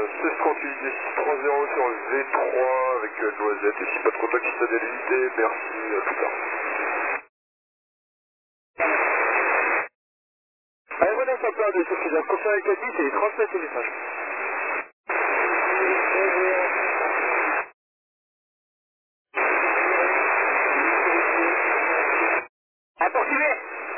1638, 1030 sur le V3 avec Noisette, ici pas de contact citadélité, merci, à plus tard. Aéronef à part de suffisance, confirme avec la 10 et transmettre le message. Approximé.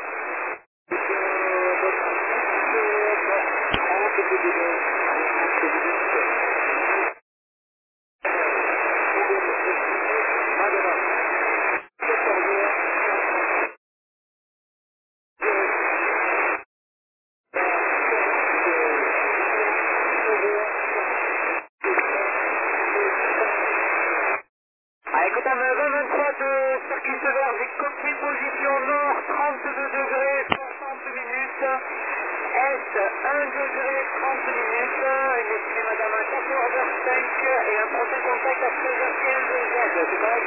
Écoute, à 20-23 de circuit sévère, j'ai cockpit position nord, 32 degrés, 60 minutes. Est, 1 degré, 30 minutes. Il est madame à 14h05 et un prochain contact à 13h15 Z. C'est correct?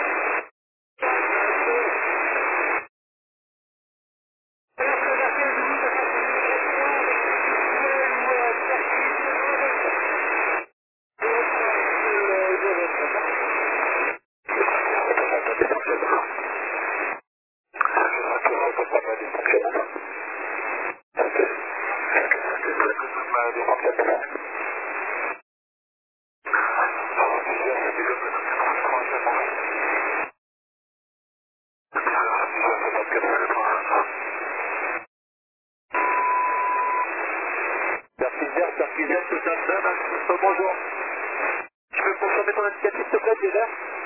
Bonjour. Tu peux confirmer ton indicatif, s'il te plaît, déjà?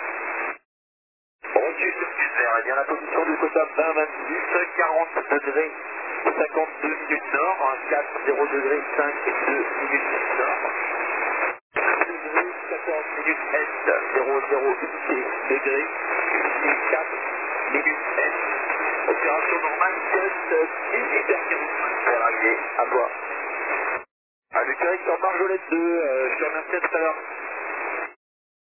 Reçu sur Vert, il y a la position du quota 20-26, 40 degrés, 52 minutes nord, 4, 0 degrés, 5 et 2 minutes nord. 14 minutes est, 0, 0, unité degrés, unité 4 minutes est. Opération normale, 18h15. Pour l'arrivée, à toi. À du directeur Marjolette 2, je te remercie à tout à l'heure.